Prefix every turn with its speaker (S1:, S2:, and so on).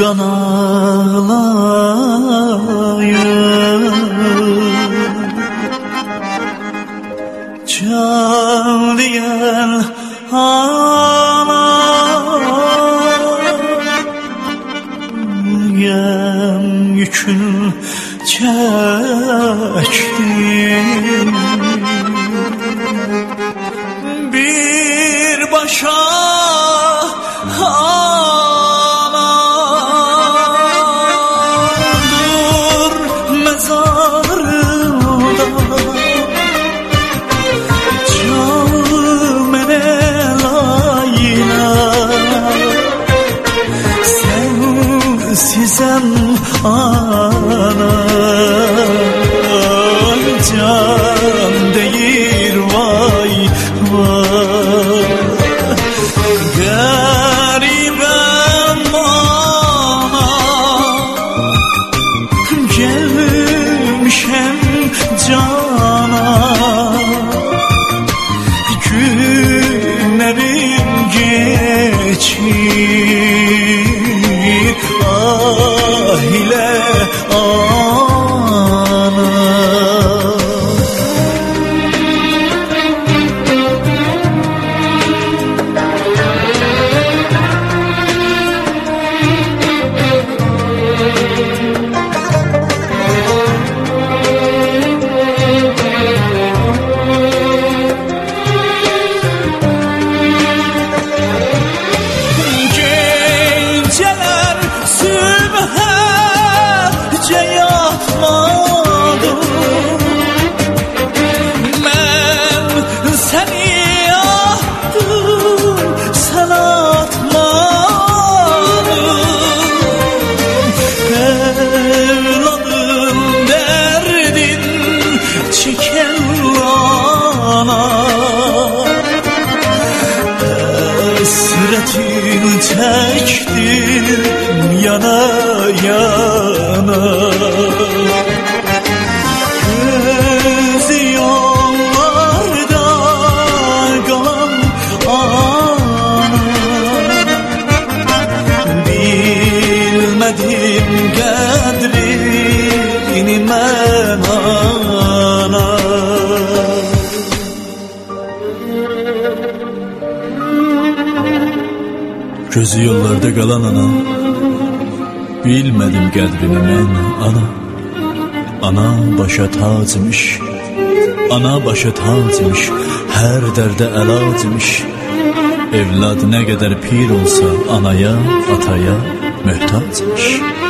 S1: qan ağlayır. Can diyen ana yem yükün çektim. Bir başa anadır mezarında, canım ene layla, sensizem ana, can değil vay vay. Garibem ana, gelmişem cana, günlerim geçir ah ile ana. Hasretin çektim yana yana, gözü yollarda kalan ana, bilmedim kadrini men ana. Gözü yollarda qalan ana, bilmədim qədrini mən ana. Ana başa tacmış, ana başa tacmış, hər dərdə əlacmış. Evlad nə qədər pir olsa anaya, ataya möhtacmış.